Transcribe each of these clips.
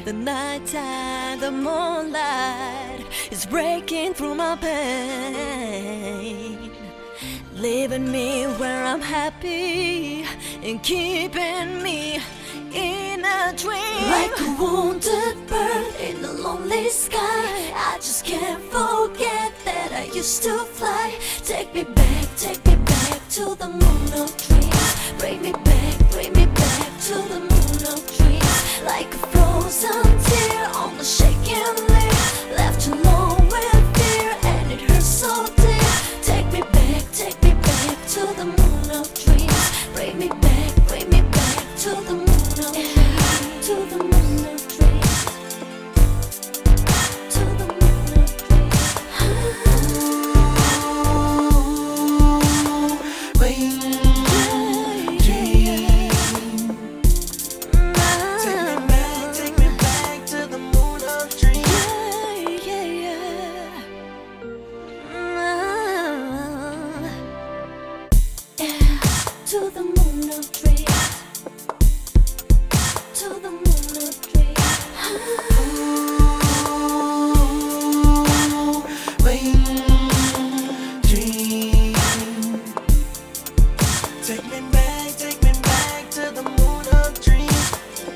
The nighttime, the moonlight is breaking through my pain, leaving me where I'm happy and keeping me in a dream. Like a wounded bird in the lonely sky, I just can't forget that I used to fly. Take me back to the moon of dreams. Bring me back to the moon of dreams. Like a frozen tear on the shaking lip, left alone with fear and it hurts so deep. Take me back to the moon of dreams. Bring me back to the moon of dreams. To the moon of dreams. To the moon of dreams. Wait, take me back to the moon of dreams. To the moon of dreams. To the moon of dreams. Wait, dream. Take me back to the moon of dreams.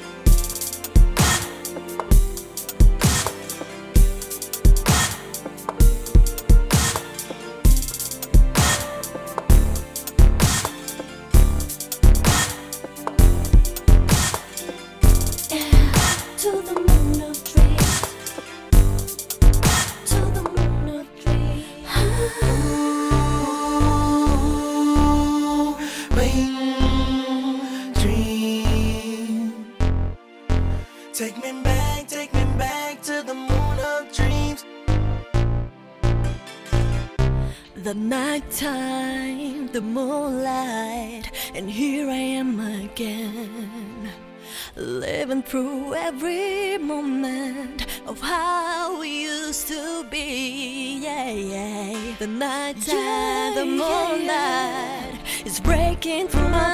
To the moon of dreams. To the moon of dreams. Wait, dream. Take me back to the moon of dreams. The nighttime, the moonlight, and here I am again, living through every moment of how we used to be. The nighttime, the moonlight is breaking through my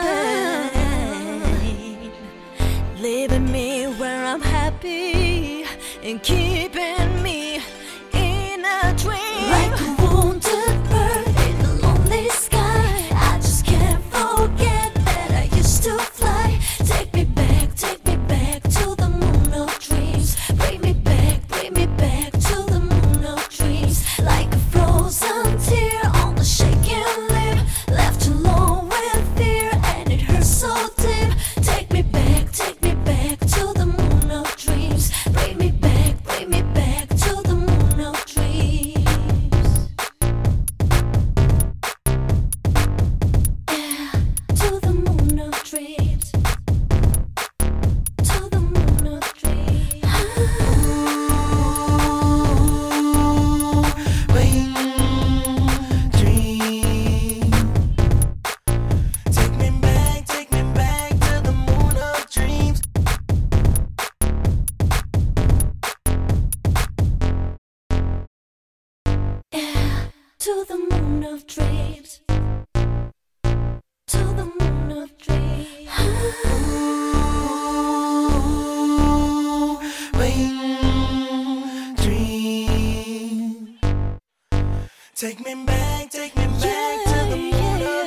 pain, leaving me where I'm happy and keeping me in a dream. Like a wounded bird in the lonely sky, I just can't forget that I used to fly. Take me back to the moon of dreams. Bring me back to the moon of dreams. Like a frozen tear on the shaking lip, left alone with fear and it hurts so deep. Take me back to the moon of dreams. Bring me back to the moon of dreams. To the moon of dreams. To the moon of dreams. Wait, dream. Take me back to the moon of dreams. To the moon of dreams. To the moon of dreams. Wait, dream. Take me back to the moon of